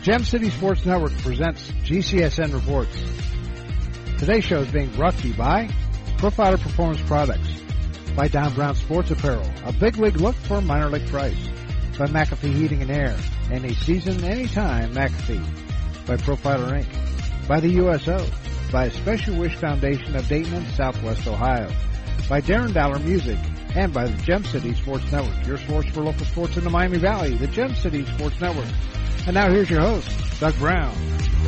Gem City Sports Network presents GCSN Reports. Today's show is being brought to you by Profiler Performance Products, by Don Brown Sports Apparel, a big league look for a minor league price, by McAfee Heating and Air, any season, anytime McAfee, by Profiler Inc., by the USO, by Special Wish Foundation of Dayton and Southwest Ohio, by Darren Dowler Music, and by the Gem City Sports Network, your source for local sports in the Miami Valley, the Gem City Sports Network. And now here's your host, Doug Brown.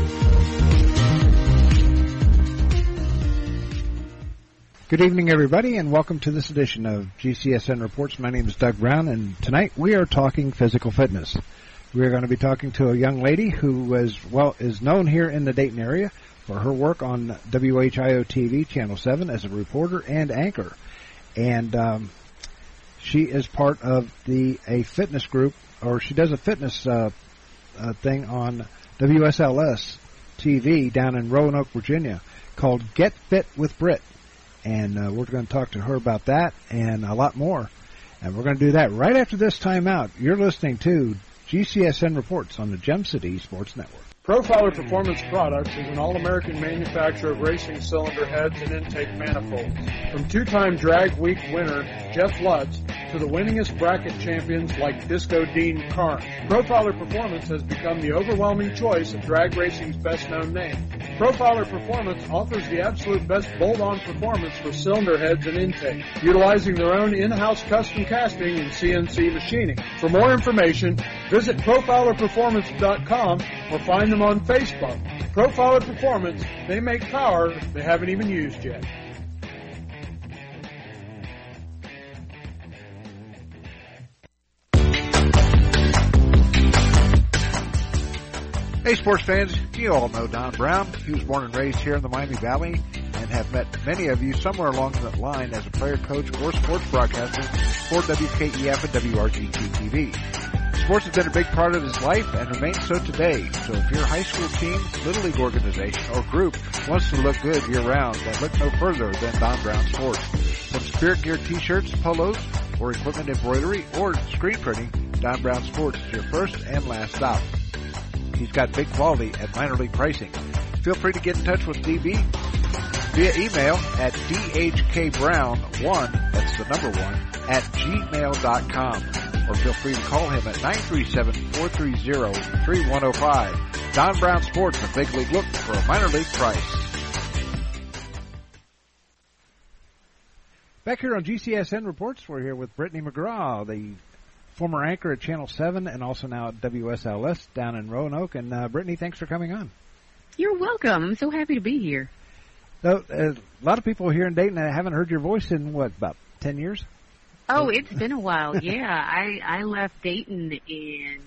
Good evening, everybody, and welcome to this edition of GCSN Reports. My name is Doug Brown, and tonight we are talking physical fitness. We are going to be talking to a young lady who is known here in the Dayton area for her work on WHIO TV, Channel 7, as a reporter and anchor. And she is part of a fitness group, or she does a fitness thing on WSLS TV down in Roanoke, Virginia, called Get Fit with Britt. And we're going to talk to her about that and a lot more. And we're going to do that right after this timeout. You're listening to GCSN Reports on the Gem City Sports Network. Profiler Performance Products is an all-American manufacturer of racing cylinder heads and intake manifolds. From two-time Drag Week winner Jeff Lutz to the winningest bracket champions like Disco Dean Carnes, Profiler Performance has become the overwhelming choice of drag racing's best-known name. Profiler Performance offers the absolute best bolt-on performance for cylinder heads and intake, utilizing their own in-house custom casting and CNC machining. For more information, visit ProfilerPerformance.com or find them on Facebook. Profiler Performance, they make power they haven't even used yet. Hey, sports fans, you all know Don Brown. He was born and raised here in the Miami Valley and have met many of you somewhere along that line as a player, coach, or sports broadcaster for WKEF and WRGT TV. Sports has been a big part of his life and remains so today. So if your high school team, little league organization, or group wants to look good year-round, then look no further than Don Brown Sports. From Spirit Gear t-shirts, polos, or equipment embroidery, or screen printing, Don Brown Sports is your first and last stop. He's got big quality at minor league pricing. Feel free to get in touch with DB via email at dhkbrown1, that's the number 1, at gmail.com. Or feel free to call him at 937-430-3105. Don Brown Sports, a big league look for a minor league price. Back here on GCSN Reports, we're here with Brittany McGraw, the former anchor at Channel 7 and also now at WSLS down in Roanoke. And Brittany, thanks for coming on. You're welcome. I'm so happy to be here. So, a lot of people here in Dayton that haven't heard your voice in, about 10 years? Oh, it's been a while, yeah. I left Dayton in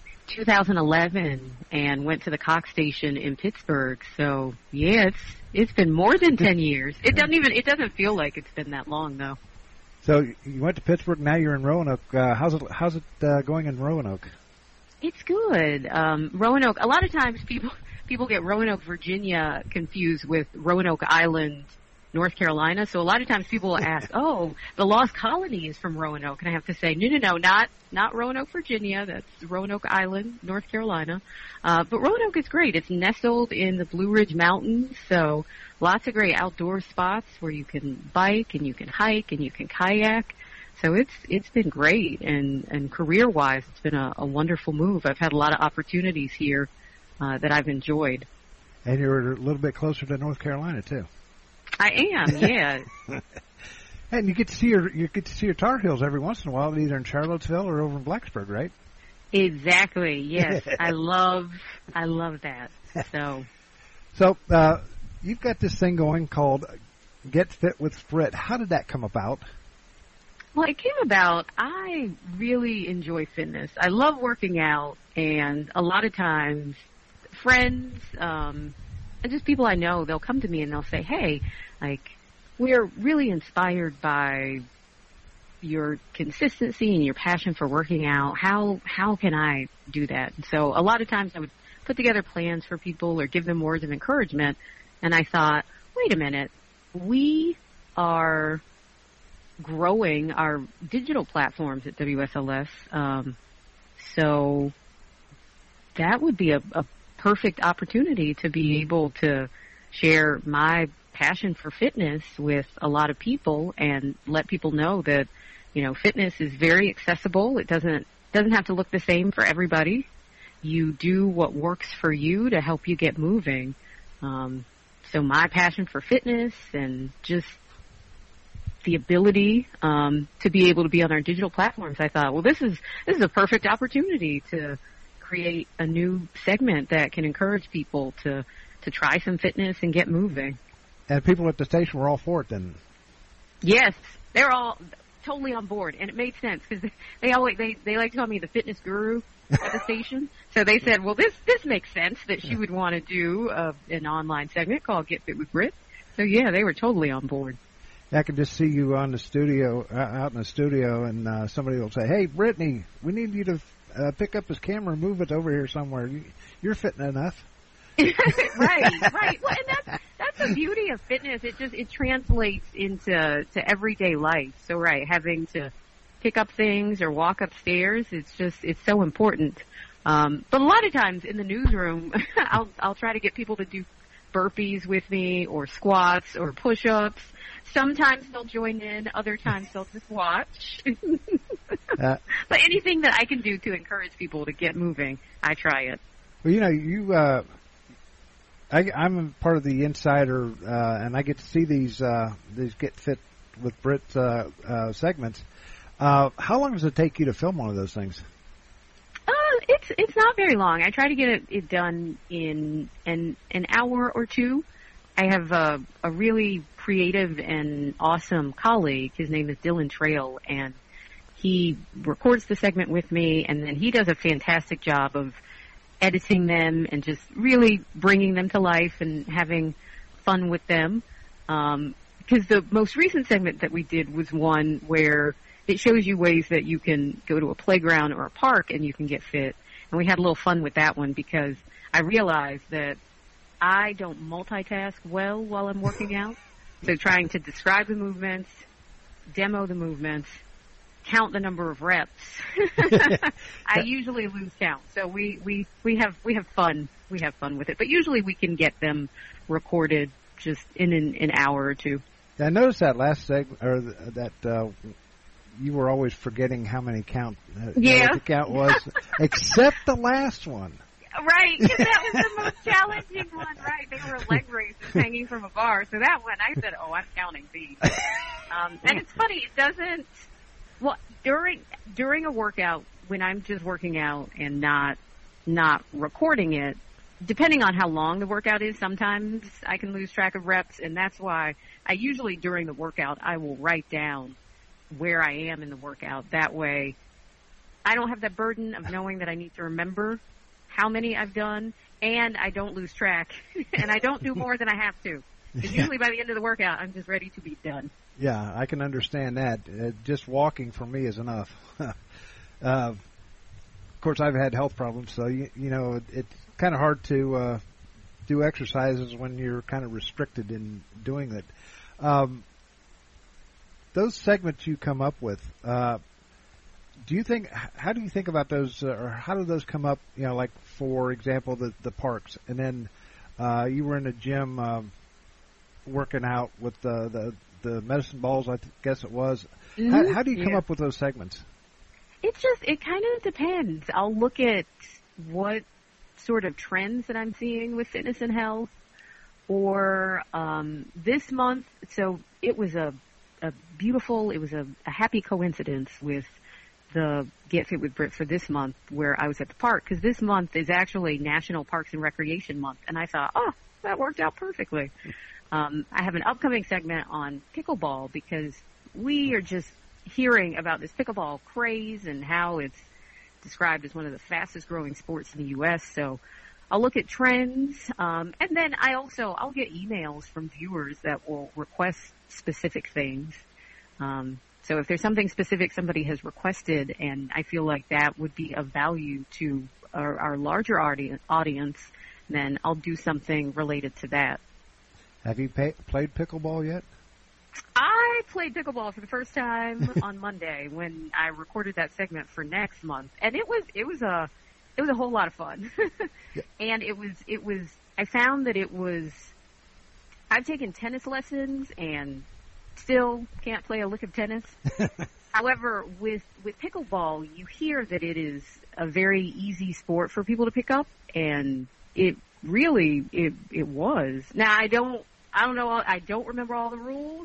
2011 and went to the Cox station in Pittsburgh. So, yeah, it's been more than 10 years. It doesn't feel like it's been that long, though. So you went to Pittsburgh, now you're in Roanoke. How's it going in Roanoke? It's good. Roanoke, a lot of times people get Roanoke, Virginia confused with Roanoke Island, North Carolina. So a lot of times people will ask, oh, the Lost Colony is from Roanoke. And I have to say, no, not Roanoke, Virginia. That's Roanoke Island, North Carolina. But Roanoke is great. It's nestled in the Blue Ridge Mountains, so lots of great outdoor spots where you can bike and you can hike and you can kayak. So it's been great, and career-wise, it's been a wonderful move. I've had a lot of opportunities here that I've enjoyed. And you're a little bit closer to North Carolina too. I am, yeah. And you get to see your Tar Heels every once in a while, either in Charlottesville or over in Blacksburg, right? Exactly. Yes, I love that. So you've got this thing going called Get Fit with Britt. How did that come about? Well, it came about, I really enjoy fitness. I love working out, and a lot of times friends and just people I know, they'll come to me and they'll say, hey, we're really inspired by your consistency and your passion for working out. How can I do that? And so a lot of times I would put together plans for people or give them words of encouragement, and I thought, wait a minute, we are growing our digital platforms at WSLS. So that would be a perfect opportunity to be able to share my passion for fitness with a lot of people and let people know that, fitness is very accessible. It doesn't have to look the same for everybody. You do what works for you to help you get moving. So my passion for fitness and just the ability to be able to be on our digital platforms, I thought, well, this is a perfect opportunity to create a new segment that can encourage people to try some fitness and get moving. And people at the station were all for it then? Yes, they're all totally on board, and it made sense because they like to call me the fitness guru at the station. So they said, well, this makes sense that she would want to do an online segment called Get Fit with Britt. So yeah, they were totally on board. I can just see you on the studio, out in the studio, and somebody will say, "Hey, Brittany, we need you to pick up his camera and move it over here somewhere. You're fitting enough." Right. Well, and that's the beauty of fitness. It translates into everyday life. So right, having to pick up things or walk upstairs, it's so important. But a lot of times in the newsroom, I'll try to get people to do burpees with me or squats or push-ups. Sometimes they'll join in, other times they'll just watch. But anything that I can do to encourage people to get moving, I try it. Well, I'm part of the Insider, and I get to see these Get Fit with Britt segments. How long does it take you to film one of those things? It's not very long. I try to get it done in an hour or two. I have a really creative and awesome colleague. His name is Dylan Trail, and he records the segment with me, and then he does a fantastic job of editing them and just really bringing them to life and having fun with them. Because the most recent segment that we did was one where it shows you ways that you can go to a playground or a park and you can get fit. And we had a little fun with that one because I realized that I don't multitask well while I'm working out. So trying to describe the movements, demo the movements, count the number of reps, I usually lose count. So we have fun. We have fun with it. But usually we can get them recorded just in an hour or two. I noticed that last segment, or that you were always forgetting how many what the count was, except the last one. Right, because that was the most challenging one, right? They were leg races hanging from a bar. So that one, I said, I'm counting these. And it's funny, it doesn't, well, during a workout, when I'm just working out and not recording it, depending on how long the workout is, sometimes I can lose track of reps, and that's why I usually, during the workout, I will write down where I am in the workout. That way, I don't have that burden of knowing that I need to remember how many I've done, and I don't lose track, and I don't do more than I have to. Because usually by the end of the workout, I'm just ready to be done. Yeah, I can understand that. Just walking for me is enough. Of course, I've had health problems, so, it's kind of hard to do exercises when you're kind of restricted in doing it. Those segments you come up with, how do you think about those, or how do those come up, like, for example, the parks, and then you were in a gym working out with the medicine balls, I guess it was. Mm-hmm. How do you come up with those segments? It kind of depends. I'll look at what sort of trends that I'm seeing with fitness and health, or this month, so it was a happy coincidence with the Get Fit with Britt for this month where I was at the park, because this month is actually National Parks and Recreation Month, and I thought, that worked out perfectly. I have an upcoming segment on pickleball because we are just hearing about this pickleball craze and how it's described as one of the fastest growing sports in the U.S. So I'll look at trends, and then I'll get emails from viewers that will request specific things. So if there's something specific somebody has requested, and I feel like that would be of value to our larger audience, then I'll do something related to that. Have you played pickleball yet? I played pickleball for the first time on Monday when I recorded that segment for next month, and it was it was a whole lot of fun. Yeah. And I found that I've taken tennis lessons and still can't play a lick of tennis. However, with pickleball, you hear that it is a very easy sport for people to pick up, and it really was. Now I don't know, I don't remember all the rules,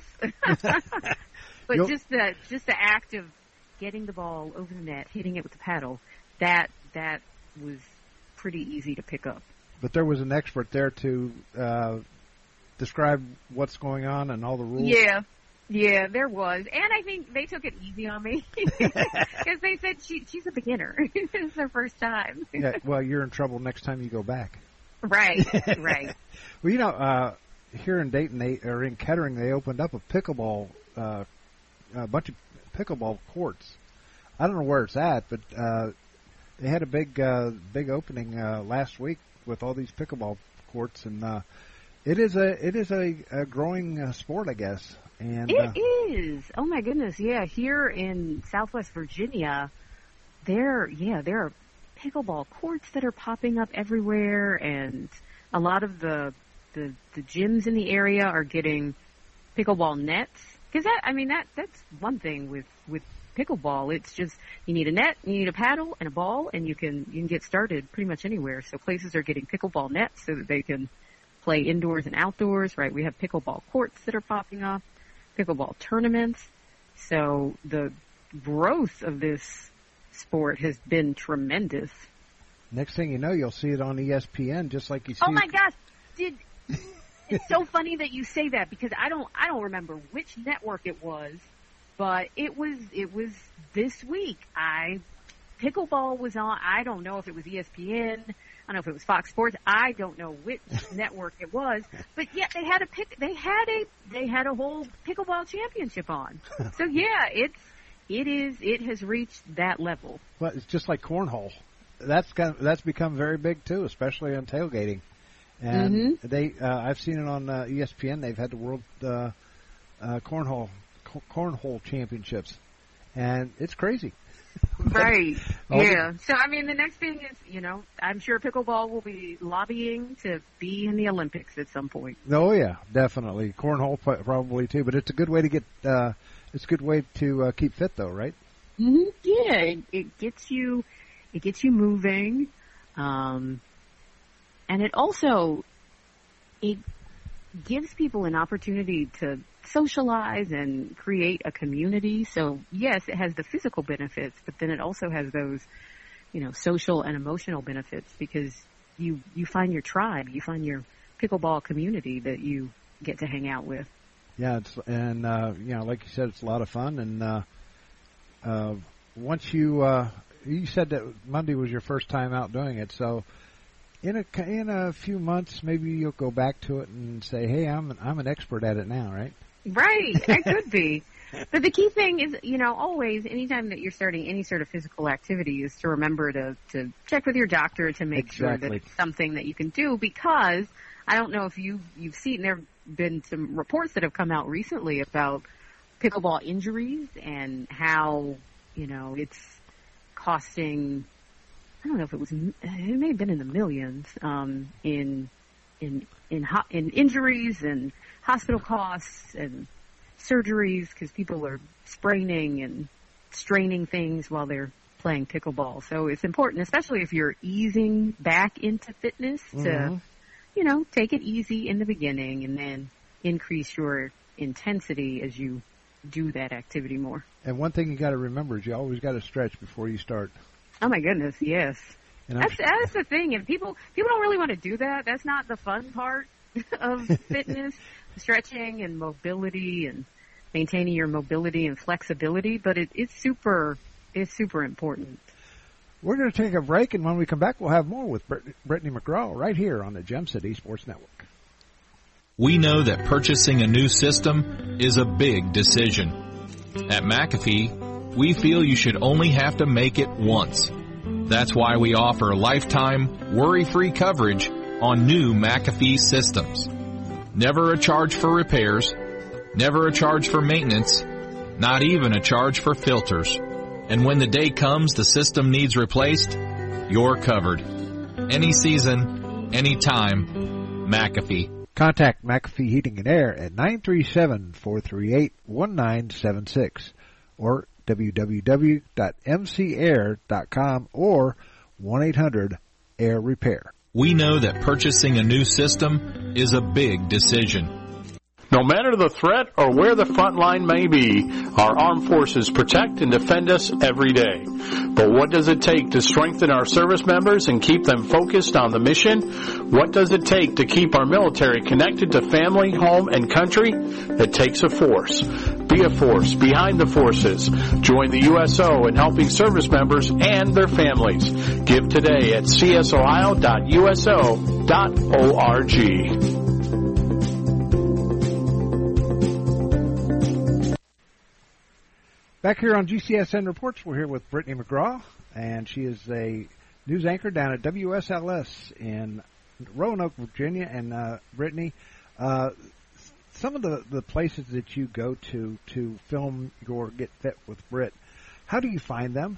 but just the act of getting the ball over the net, hitting it with the paddle, that was pretty easy to pick up. But there was an expert there to describe what's going on and all the rules. Yeah, there was. And I think they took it easy on me because they said she's a beginner. It's her first time. Yeah, well, you're in trouble next time you go back. Right. Well, here in Dayton, in Kettering, they opened up a pickleball, a bunch of pickleball courts. I don't know where it's at, but they had a big opening last week with all these pickleball courts, and it is a growing sport, I guess. And it is. Oh my goodness, yeah. Here in Southwest Virginia, there are pickleball courts that are popping up everywhere, and a lot of the gyms in the area are getting pickleball nets. Because that's one thing with pickleball. It's just you need a net, you need a paddle and a ball, and you can get started pretty much anywhere. So places are getting pickleball nets so that they can play indoors and outdoors. Right? We have pickleball courts that are popping up, pickleball tournaments. So the growth of this sport has been tremendous. Next thing you know, you'll see it on ESPN, just like you see. Oh my gosh! It's so funny that you say that because I don't remember which network it was, but it was this week. Pickleball was on. I don't know if it was ESPN. I don't know if it was Fox Sports. I don't know which network it was, but yeah, they had a whole pickleball championship on. So yeah, it has reached that level. Well, it's just like cornhole. That's become very big too, especially on tailgating. And I've seen it on ESPN. They've had the World Cornhole Championships, and it's crazy. Right. Yeah. So the next thing is, I'm sure pickleball will be lobbying to be in the Olympics at some point. Oh yeah, definitely. Cornhole probably too, but it's a good way to get. It's a good way to keep fit, though, right? Mm-hmm. Yeah, it gets you moving. And it gives people an opportunity to socialize and create a community. So yes, it has the physical benefits, but then it also has those, social and emotional benefits because you find your tribe, you find your pickleball community that you get to hang out with. Yeah, like you said, it's a lot of fun. And once you said that Monday was your first time out doing it, so in a few months, maybe you'll go back to it and say, "Hey, I'm an expert at it now," right? Right, I could be. But the key thing is, always, anytime that you're starting any sort of physical activity, is to remember to check with your doctor to make sure that it's something that you can do. Because I don't know if you've seen, there have been some reports that have come out recently about pickleball injuries and how it's costing. I don't know if it may have been in the millions in injuries and hospital costs and surgeries because people are spraining and straining things while they're playing pickleball. So it's important, especially if you're easing back into fitness, to take it easy in the beginning and then increase your intensity as you do that activity more. And one thing you got to remember is you always got to stretch before you start. Oh my goodness, yes. That's the thing, and people don't really want to do that. That's not the fun part of fitness, stretching and mobility and maintaining your mobility and flexibility. But it's super important. We're going to take a break, and when we come back, we'll have more with Brittany McGraw right here on the Gem City Sports Network. We know that purchasing a new system is a big decision. At McAfee, we feel you should only have to make it once. That's why we offer lifetime, worry-free coverage on new McAfee systems. Never a charge for repairs, never a charge for maintenance, not even a charge for filters. And when the day comes the system needs replaced, you're covered. Any season, anytime, McAfee. Contact McAfee Heating and Air at 937-438-1976 or www.mcair.com or 1-800-AIR-REPAIR. We know that purchasing a new system is a big decision. No matter the threat or where the front line may be, our armed forces protect and defend us every day. But what does it take to strengthen our service members and keep them focused on the mission? What does it take to keep our military connected to family, home, and country? It takes a force. Be a force behind the forces. Join the USO in helping service members and their families. Give today at csohio.uso.org. Back here on GCSN Reports, we're here with Brittany McGraw, and she is a news anchor down at WSLS in Roanoke, Virginia. And Brittany, some of the places that you go to film your Get Fit with Britt, how do you find them?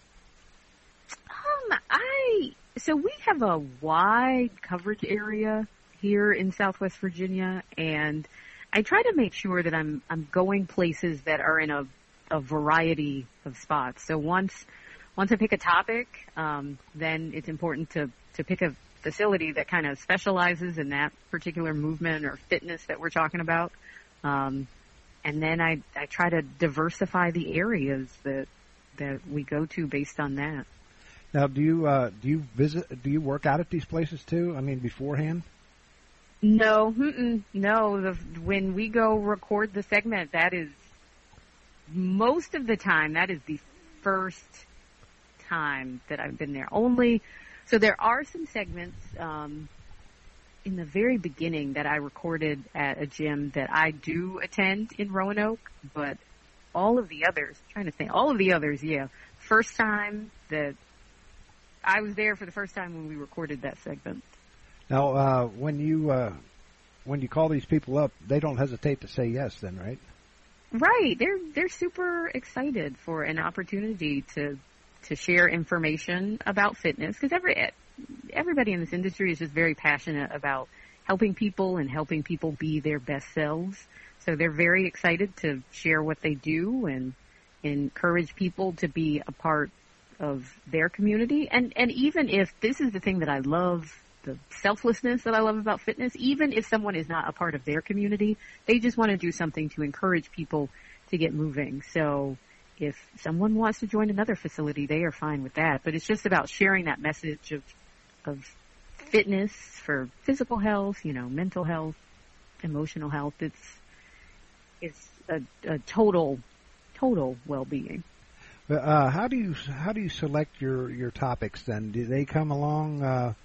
So we have a wide coverage area here in Southwest Virginia, and I try to make sure that I'm going places that are in a variety of spots. So once I pick a topic, then it's important to pick a facility that kind of specializes in that particular movement or fitness that we're talking about. And then I try to diversify the areas that we go to based on that. Now, do you work out at these places too? I mean, beforehand? No, no. When we go record the segment, that is most of the time, that is the first time that I've been there. So there are some segments in the very beginning that I recorded at a gym that I do attend in Roanoke, but all of the others, yeah. First time that I was there for the first time when we recorded that segment. Now, when you call these people up, they don't hesitate to say yes then, right? Right. They're super excited for an opportunity to share information about fitness, because everybody in this industry is just very passionate about helping people and helping people be their best selves. So they're very excited to share what they do and encourage people to be a part of their community. And even if this is the thing that I love, the selflessness that I love about fitness, even if someone is not a part of their community, they just want to do something to encourage people to get moving. So if someone wants to join another facility, they are fine with that. But it's just about sharing that message of fitness for physical health, mental health, emotional health. It's a total well-being. How do you select your topics then? Do they come along?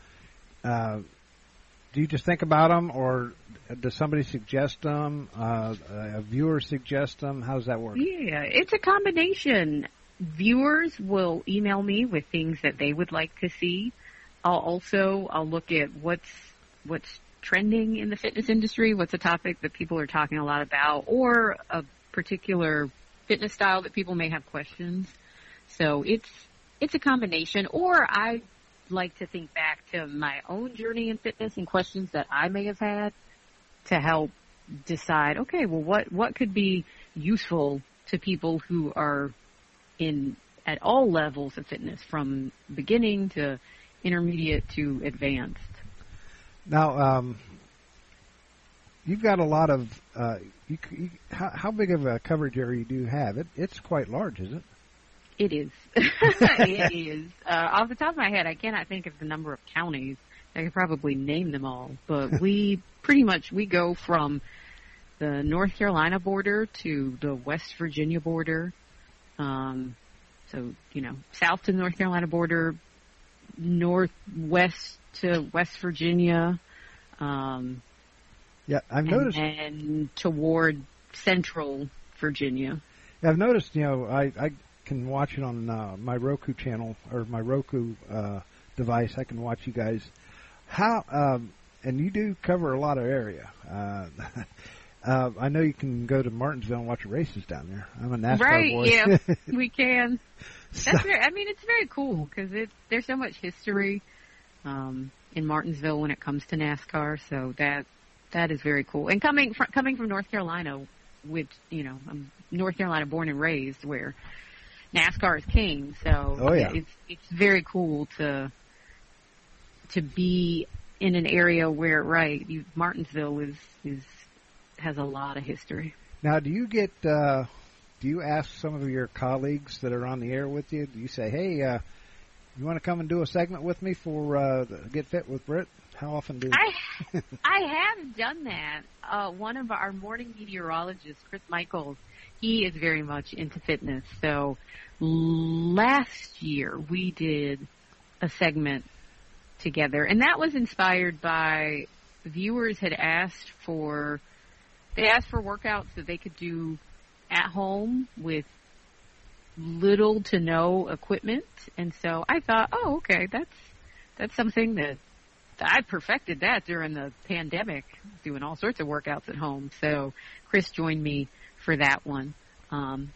Do you just think about them, or does somebody suggest them? A viewer suggest them? How does that work? Yeah, it's a combination. Viewers will email me with things that they would like to see. I'll look at what's trending in the fitness industry, what's a topic that people are talking a lot about, or a particular fitness style that people may have questions. So it's a combination. Or I like to think back to my own journey in fitness and questions that I may have had to help decide, okay, well, what could be useful to people who are at all levels of fitness, from beginning to intermediate to advanced. Now, you've got a lot of, how big of a coverage area do you have? It's quite large, isn't it? It is. It is. Off the top of my head, I cannot think of the number of counties. I could probably name them all. But we go from the North Carolina border to the West Virginia border. So, south to the North Carolina border, northwest to West Virginia. Yeah, I've noticed. And toward central Virginia. Yeah, I've noticed, I can watch it on my Roku channel or my Roku device. I can watch you guys. And you do cover a lot of area. I know you can go to Martinsville and watch the races down there. I'm a NASCAR right, boy. Yeah, we can. That's it's very cool because there's so much history in Martinsville when it comes to NASCAR. So that is very cool. And coming from North Carolina, which I'm North Carolina born and raised, where NASCAR is king. So it's very cool to be in an area where Martinsville has a lot of history. Now, do you ask some of your colleagues that are on the air with you? Do you say, "Hey, you want to come and do a segment with me for Get Fit with Britt?" How often do I have done that. One of our morning meteorologists, Chris Michaels, he is very much into fitness. So last year we did a segment together, and that was inspired by viewers had asked for workouts that they could do at home with little to no equipment. And so I thought, okay, that's something that I perfected that during the pandemic, doing all sorts of workouts at home. So Chris joined me for that one. And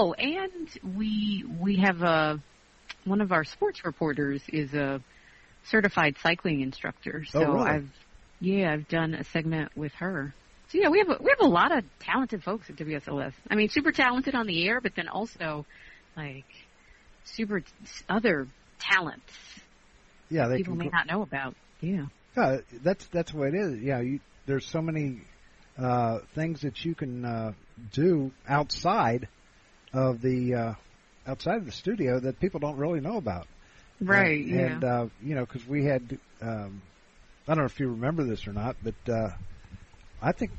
we have one of our sports reporters is a certified cycling instructor. So really? I've done a segment with her. So we have a lot of talented folks at WSLS. I mean, super talented on the air, but then also like super other talents. Yeah, people may not know about. Yeah. That's the way it is. Yeah, there's so many things that you can do outside of the studio that people don't really know about. Right. And because we had, I don't know if you remember this or not, but I think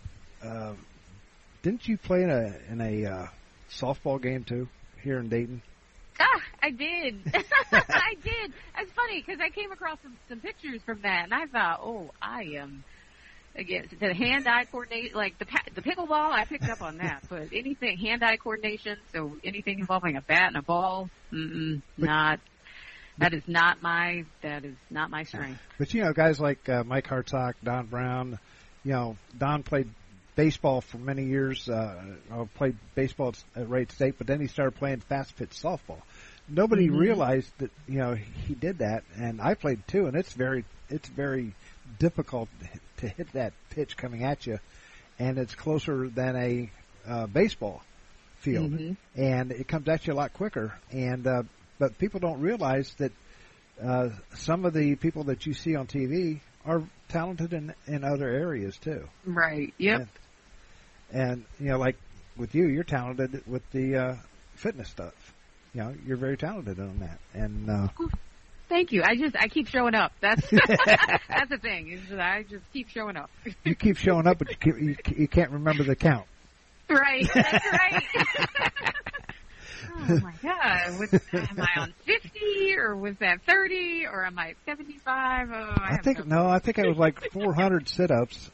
didn't you play in a softball game too here in Dayton? I did. I did. It's funny because I came across some pictures from that, and I thought, I am again the hand-eye coordination, like the pickleball. I picked up on that, but anything hand-eye coordination, so anything involving a bat and a ball, not. That is not my strength. But guys like Mike Hartsock, Don Brown, Don played baseball for many years. Played baseball at Wright State, but then he started playing fast pitch softball. Nobody realized that he did that, and I played too. And it's very difficult to hit that pitch coming at you, and it's closer than a baseball field, and it comes at you a lot quicker. And but people don't realize that some of the people that you see on TV are talented in other areas too. Right. Yep. And like with you, you're talented with the fitness stuff. You're very talented on that. And thank you. I keep showing up. That's that's the thing. Is that I just keep showing up. You keep showing up, but you can't remember the count. Right. That's right. Oh my God! Am I on 50 or was that 30 or am I at 75? I think it was like 400 sit-ups.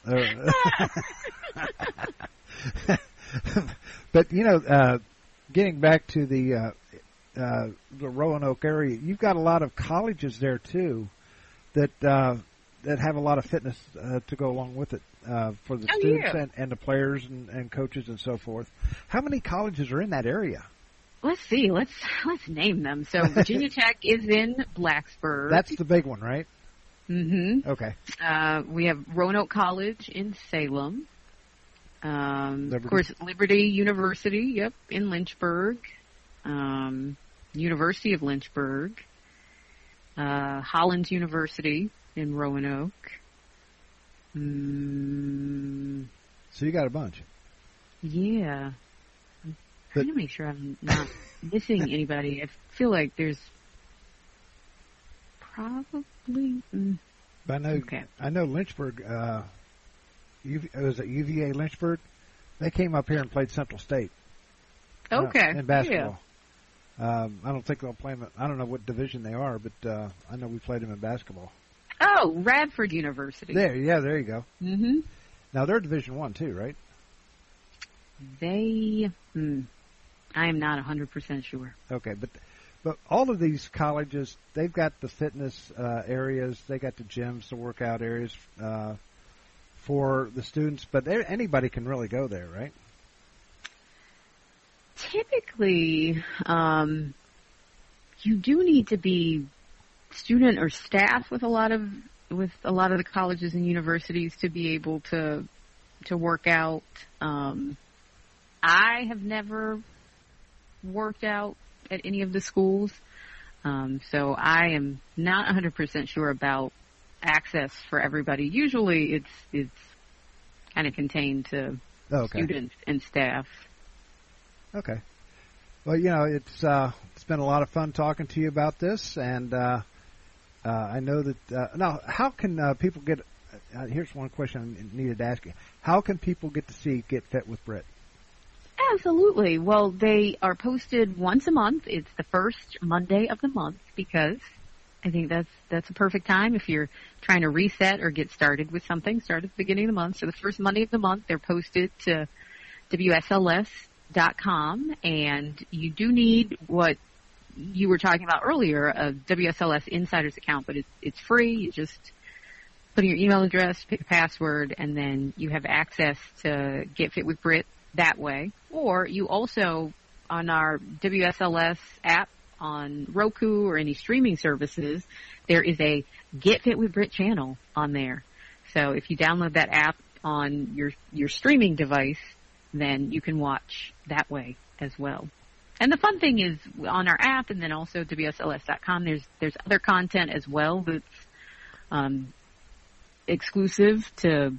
But getting back to the Roanoke area, you've got a lot of colleges there too that have a lot of fitness to go along with it for the students and the players and coaches and so forth. How many colleges are in that area? Let's see. Let's name them. So Virginia Tech is in Blacksburg. That's the big one, right? Mm-hmm. Okay. We have Roanoke College in Salem. Of course, Liberty University, in Lynchburg. University of Lynchburg. Hollins University in Roanoke. So you got a bunch. Yeah. I'm trying to make sure I'm not missing anybody. I feel like there's probably. But I know Lynchburg. Was it UVA Lynchburg? They came up here and played Central State. Okay. In basketball. Yeah. I don't think they'll play them. I don't know what division they are, but I know we played them in basketball. Oh, Radford University. There you go. Mm-hmm. Now they're Division I too, right? I am not 100% sure. Okay, but all of these colleges, they've got the fitness areas, they got the gyms, the workout areas for the students, but anybody can really go there, right? Typically, you do need to be student or staff with a lot of the colleges and universities to be able to work out. I have never worked out at any of the schools, so I am not 100% sure about access for everybody. Usually, it's kind of contained to students and staff. Okay. Well, it's been a lot of fun talking to you about this, and I know that now. How can people get? Here's one question I needed to ask you: how can people get to see Get Fit with Britt? Absolutely. Well, they are posted once a month. It's the first Monday of the month because I think that's a perfect time if you're trying to reset or get started with something. Start at the beginning of the month. So the first Monday of the month, they're posted to WSLS.com, and you do need what you were talking about earlier, a WSLS Insiders account, but it's free. You just put in your email address, pick a password, and then you have access to Get Fit with Britt that way. Or you also, on our WSLS app on Roku or any streaming services, there is a Get Fit with Britt channel on there. So if you download that app on your streaming device, then you can watch that way as well. And the fun thing is on our app and then also WSLS.com, there's other content as well that's exclusive to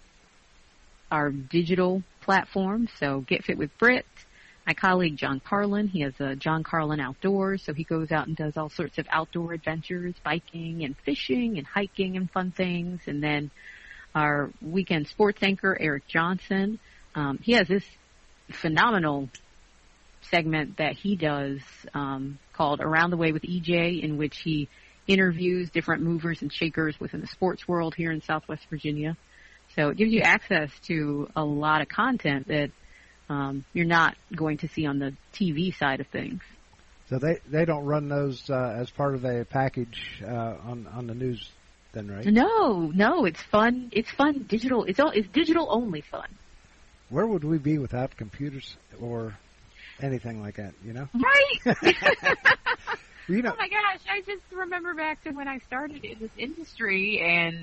our digital platform. So Get Fit with Britt. My colleague John Carlin, he has a John Carlin Outdoors, so he goes out and does all sorts of outdoor adventures, biking and fishing and hiking and fun things. And then our weekend sports anchor, Eric Johnson, he has this phenomenal segment that he does called Around the Way with EJ, in which he interviews different movers and shakers within the sports world here in Southwest Virginia. So it gives you access to a lot of content that you're not going to see on the TV side of things. So they don't run those as part of a package on the news then, right? No, it's fun. It's fun digital. It's digital only fun. Where would we be without computers or anything like that, Right. Oh my gosh, I just remember back to when I started in this industry, and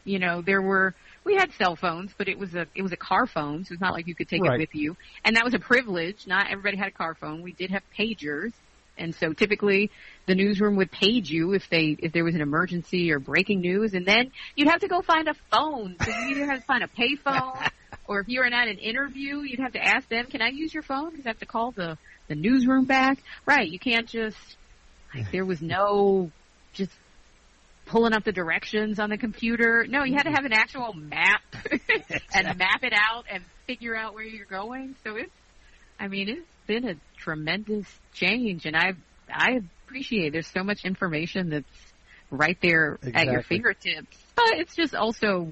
we had cell phones, but it was a car phone, so it's not like you could take it with you. And that was a privilege. Not everybody had a car phone. We did have pagers, and so typically the newsroom would page you if there was an emergency or breaking news, and then you'd have to go find a phone. So you either had to find a pay phone, or if you were at an interview, you'd have to ask them, "Can I use your phone?" Because I have to call the newsroom back. Right? You can't just there was no just pulling up the directions on the computer. No, you had to have an actual map and map it out and figure out where you're going. So it's been a tremendous change, and I appreciate there's so much information that's right there at your fingertips. But it's just also,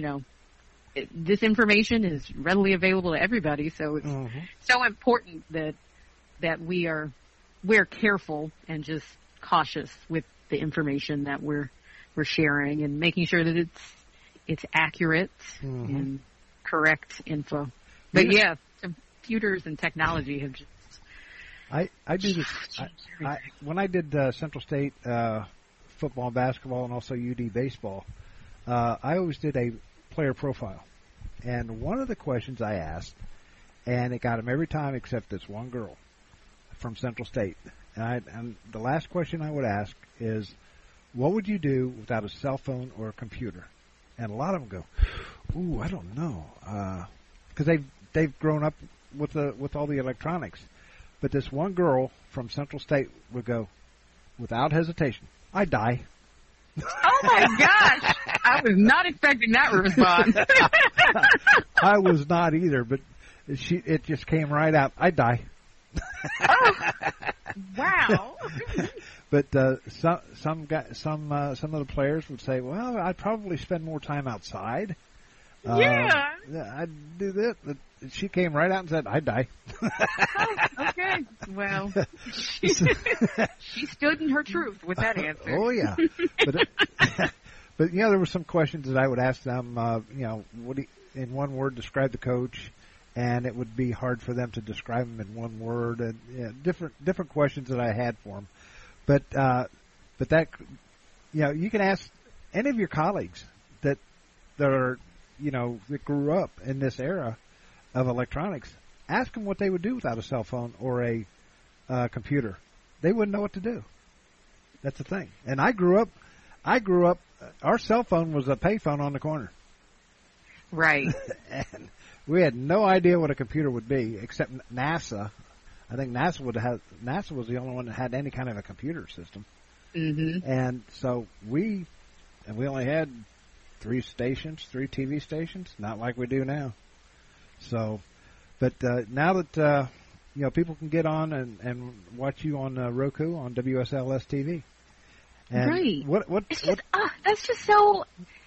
this information is readily available to everybody, so it's so important that we're careful and just cautious with the information that we're sharing and making sure that it's accurate and correct info. But computers and technology have just I do this when I did Central State football and basketball and also UD baseball. I always did a player profile, and one of the questions I asked, and it got them every time except this one girl from Central State. And the last question I would ask is, what would you do without a cell phone or a computer? And a lot of them go, "Ooh, I don't know," because they've grown up with all the electronics. But this one girl from Central State would go, without hesitation, "I'd die." Oh my gosh! I was not expecting that response. I was not either, but it just came right out. "I'd die." Oh, wow. But some of the players would say, "Well, I'd probably spend more time outside." Yeah, I'd do that. But she came right out and said, "I'd die." Oh, okay. Well, she stood in her truth with that answer. Oh yeah, But there were some questions that I would ask them. In one word, describe the coach, and it would be hard for them to describe him in one word. And different questions that I had for them. But that you can ask any of your colleagues that are that grew up in this era of electronics. Ask them what they would do without a cell phone or a computer. They wouldn't know what to do. That's the thing. And I grew up. Our cell phone was a payphone on the corner. Right. And we had no idea what a computer would be, except NASA. I think NASA was the only one that had any kind of a computer system. Mm-hmm. And so we only had 3 TV stations, not like we do now. So, but now that people can get on and watch you on Roku on WSLS TV. And right. That's just so.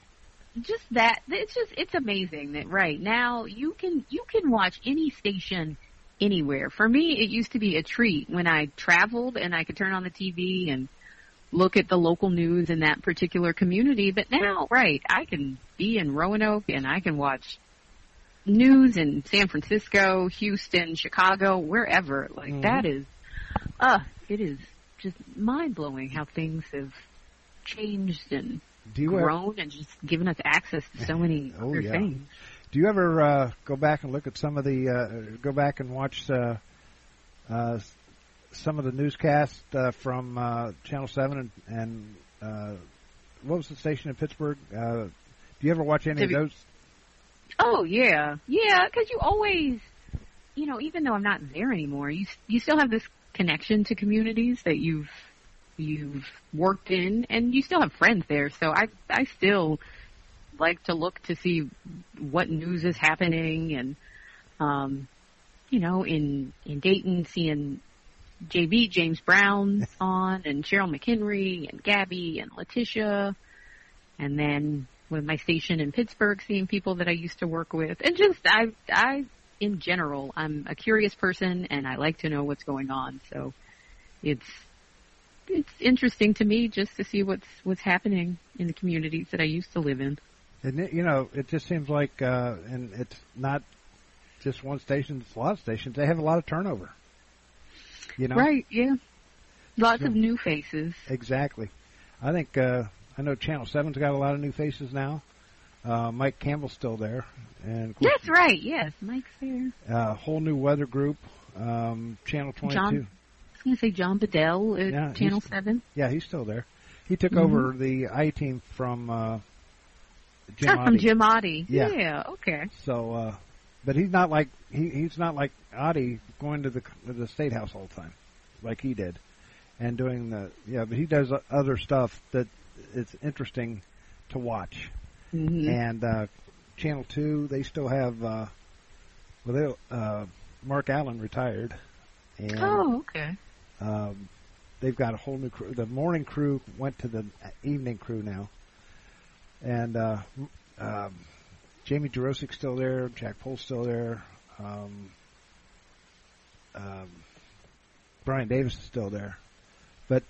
It's amazing that right now you can watch any station anywhere. For me, it used to be a treat when I traveled and I could turn on the TV and look at the local news in that particular community. But now, right, I can be in Roanoke and I can watch news in San Francisco, Houston, Chicago, wherever. Like that is, it is just mind-blowing how things have changed and grown and just given us access to so many other things. Do you ever go back and look at some of the go back and watch some of the newscasts from Channel 7 and what was the station in Pittsburgh? Do you ever watch any of those? Oh, yeah. Yeah, because you always, even though I'm not there anymore, you still have this connection to communities that you've worked in, and you still have friends there. So I still like to look to see what news is happening, and in Dayton, seeing JB, James Brown on, and Cheryl McHenry, and Gabby, and Letitia, and then with my station in Pittsburgh, seeing people that I used to work with, and just I in general, I'm a curious person, and I like to know what's going on. So it's interesting to me just to see what's happening in the communities that I used to live in. And it just seems like, and it's not just one station; it's a lot of stations. They have a lot of turnover. Right? Yeah, lots of new faces. Exactly. I think I know Channel 7's got a lot of new faces now. Mike Campbell's still there, and of course, that's right. Yes, Mike's there. Whole new weather group. Channel 22. I was going to say John Bedell at Channel 7. Yeah, he's still there. He took over the I-Team from Jim Oddie. From Jim Oddie. Yeah, okay. So, but he's not like he's not like Oddie going to the State House all the time, like he did, and doing but he does other stuff that it's interesting to watch. Mm-hmm. And Channel 2, they still have Mark Allen retired. And, okay. They've got a whole new crew. The morning crew went to the evening crew now. And Jamie Jurosic's still there. Jack Pole's still there. Brian Davis is still there. But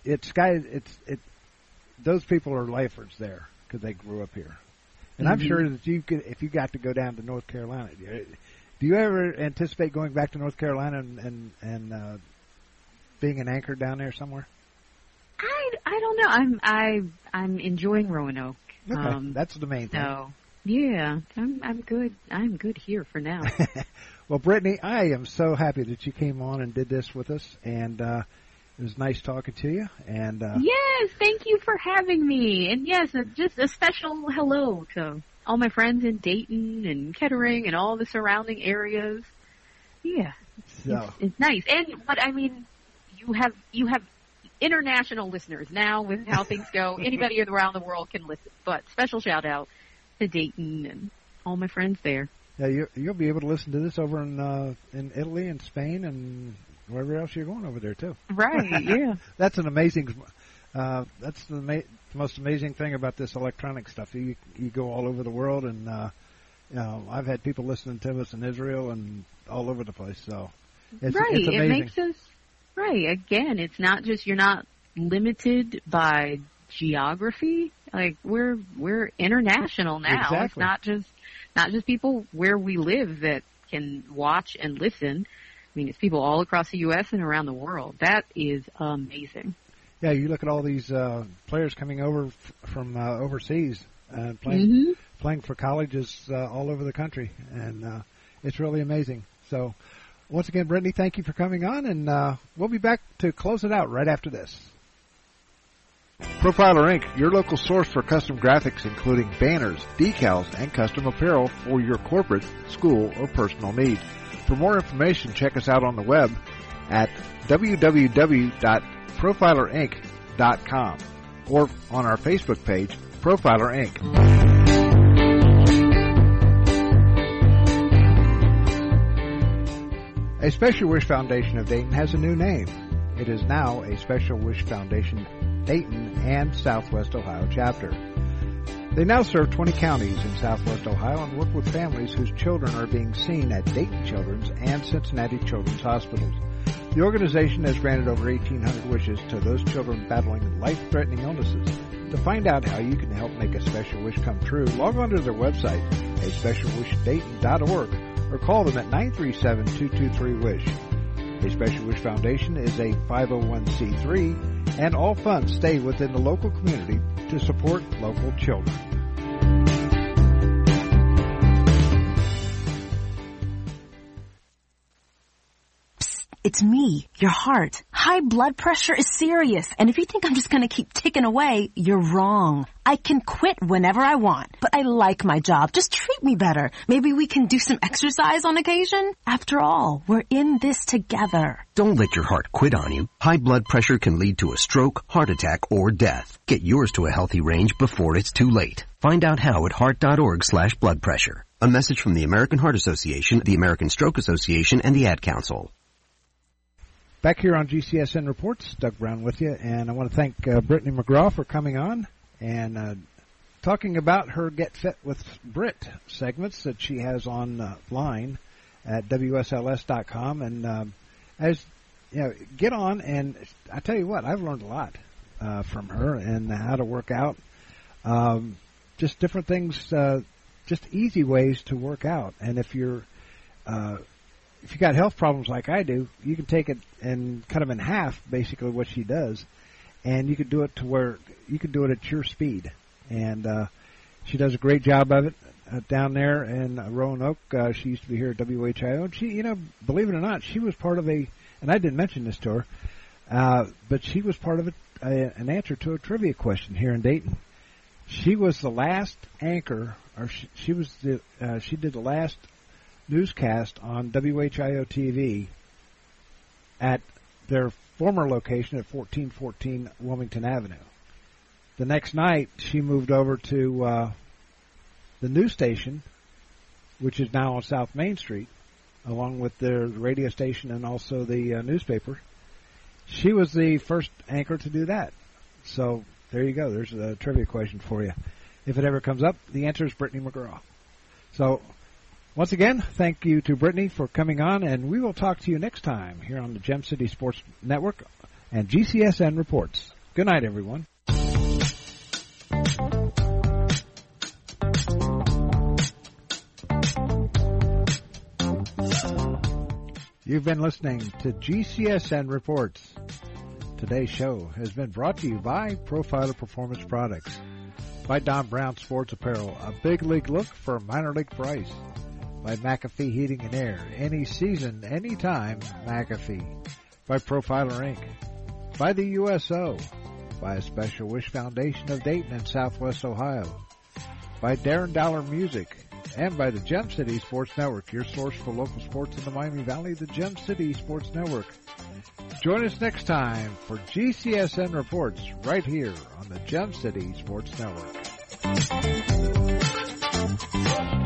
those people are lifers there because they grew up here. And I'm sure that if you got to go down to North Carolina, do you ever anticipate going back to North Carolina and being an anchor down there somewhere? I don't know. I'm enjoying Roanoke. Okay, that's the main thing. So yeah, I'm good. I'm good here for now. Well, Brittany, I am so happy that you came on and did this with us, and it was nice talking to you. And yes, thank you for having me. And yes, just a special hello to all my friends in Dayton and Kettering and all the surrounding areas. Yeah, it's nice. And you have international listeners now with how things go. Anybody around the world can listen. But special shout out to Dayton and all my friends there. Yeah, you'll be able to listen to this over in Italy and Spain and wherever else you're going over there too. Right. Yeah. That's an amazing. That's the most amazing thing about this electronic stuff. You go all over the world, and I've had people listening to us in Israel and all over the place. So it's amazing. It makes us right. Again, it's not just you're not limited by geography. Like we're international now. Exactly. It's not just people where we live that can watch and listen. I mean, it's people all across the U.S. and around the world. That is amazing. Yeah, you look at all these players coming over from overseas and playing for colleges all over the country, and it's really amazing. So, once again, Brittany, thank you for coming on, and we'll be back to close it out right after this. Profiler Inc., your local source for custom graphics, including banners, decals, and custom apparel for your corporate, school, or personal needs. For more information, check us out on the web at www.profilerinc.com or on our Facebook page, Profiler Inc. A Special Wish Foundation of Dayton has a new name. It is now a Special Wish Foundation Dayton and Southwest Ohio chapter. They now serve 20 counties in Southwest Ohio and work with families whose children are being seen at Dayton Children's and Cincinnati Children's Hospitals. The organization has granted over 1,800 wishes to those children battling life-threatening illnesses. To find out how you can help make a special wish come true, log on to their website, aspecialwishdayton.org, or call them at 937-223-WISH. A Special Wish Foundation is a 501c3, and all funds stay within the local community to support local children. It's me, your heart. High blood pressure is serious, and if you think I'm just going to keep ticking away, you're wrong. I can quit whenever I want, but I like my job. Just treat me better. Maybe we can do some exercise on occasion? After all, we're in this together. Don't let your heart quit on you. High blood pressure can lead to a stroke, heart attack, or death. Get yours to a healthy range before it's too late. Find out how at heart.org/blood pressure. A message from the American Heart Association, the American Stroke Association, and the Ad Council. Back here on GCSN Reports, Doug Brown with you, and I want to thank Brittany McGraw for coming on and talking about her Get Fit with Brit segments that she has online at WSLS.com. And as you know, get on, and I tell you what, I've learned a lot from her and how to work out. Just different things, just easy ways to work out. And if you got health problems like I do, you can take it and cut them in half, basically what she does, and you could do it to where you could do it at your speed. And she does a great job of it down there in Roanoke. She used to be here at WHIO. And she, you know, believe it or not, she was part of and I didn't mention this to her, but she was part of an answer to a trivia question here in Dayton. She was the last anchor, or she did the last newscast on WHIO TV at their former location at 1414 Wilmington Avenue. The next night, she moved over to the news station, which is now on South Main Street, along with their radio station and also the newspaper. She was the first anchor to do that. So there you go. There's a trivia question for you. If it ever comes up, the answer is Brittany McGraw. So once again, thank you to Brittany for coming on, and we will talk to you next time here on the Gem City Sports Network and GCSN Reports. Good night, everyone. You've been listening to GCSN Reports. Today's show has been brought to you by Profiler Performance Products, by Don Brown Sports Apparel, a big league look for a minor league price, by McAfee Heating and Air, any season, anytime, McAfee, by Profiler Inc., by the USO, by a Special Wish Foundation of Dayton and Southwest Ohio, by Darren Dollar Music, and by the Gem City Sports Network, your source for local sports in the Miami Valley, the Gem City Sports Network. Join us next time for GCSN Reports right here on the Gem City Sports Network.